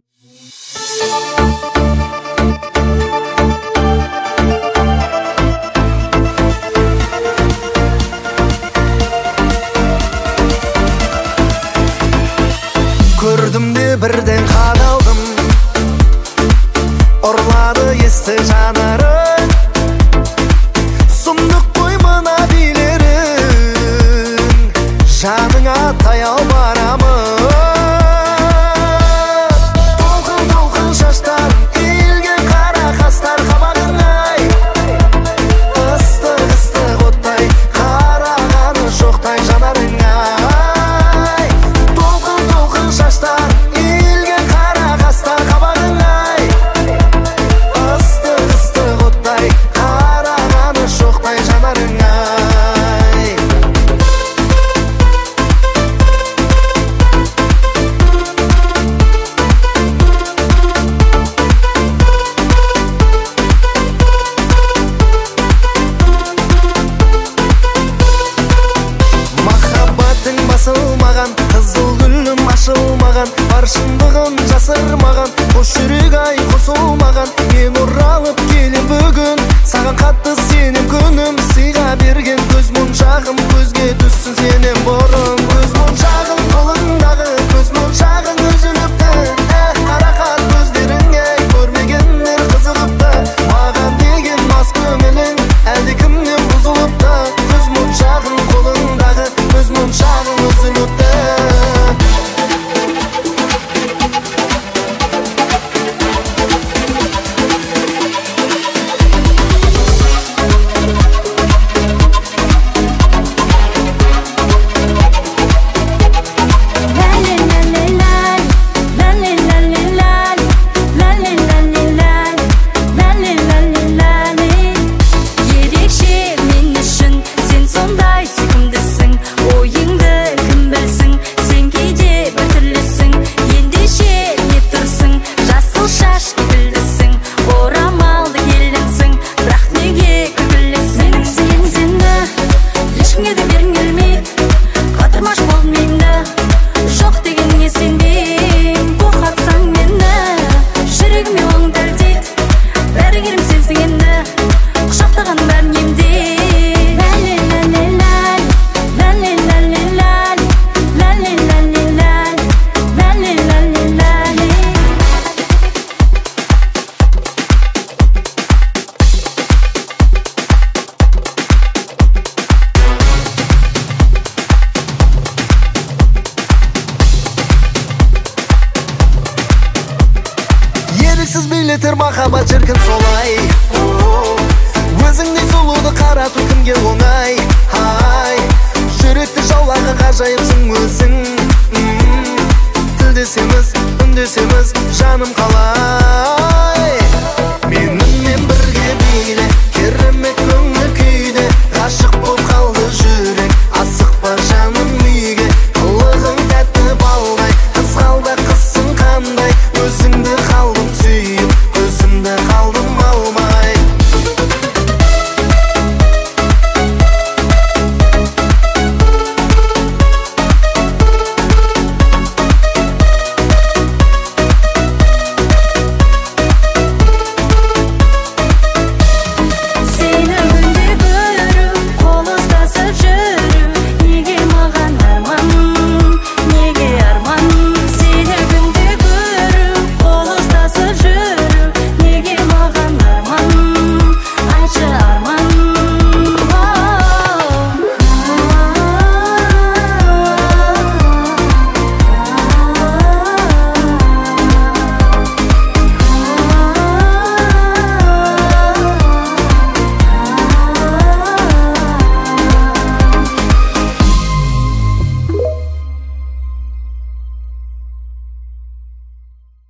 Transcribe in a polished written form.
Gördüm de birden qadaldım, orladı esti janarım. Sumduk koymana dilerim, janыңа tayal baramın. Толқын толқын шаштар, иілген қара қастар қабағың ай. Ыстық ыстық оттай, қарағаны жоқтай жанарың ай. Толқын толқын шаштар, иілген қара қастар қабағың ай. Ыстық ыстық оттай, қарағаны жоқтай жанарың ай. Махаббатың басылмаған, қызыл гүлім ашылмаған, бар шындығын жасырмаған, қос жүрек ай қосылмаған. Мен оралып келем бүгін, саған қатты сенем күнім, сыйға берген көз моншағым көзге түссін сенен бұрын. Көз моншағым қолыңдағы, көз моншағың үзіліпті. Қарақат көздеріңе көрмегендер қызығыпты. Маған деген мас көңілің әлде кімнен бұзылыпты. Көз моншағың қолыңдағы, көз моншағың үзіліпті. Ерекше мен үшін сен сондай сүйкімдісің, ойыңды кім білсін, сен кейде бір түрлісің. Ендеше не тұрсың, жасыл шаш кекілдісің, орамалды келінсің, бірақ неге күлкілісің? Сен сені ешкімге де бергің келмейді, қатырмаш болдым енді, жоқ дегеніңе сенбеймін. Тоқтатсаң мені, жүрегіме оң дәлдейді, бәрі керім сенсің енді, құшақтаған бәрін емдейді. Еріксіз билетер махаббат шіркін солай. Өзіңдей сұлуды қарату кімге оңай. Ай, жүректі жаулағы ғажайыпсың өзің. Тілдесеміз, үндесеміз, жаным қалай. Менімен бірге биле, керемет көңіл күйде, ғашық боп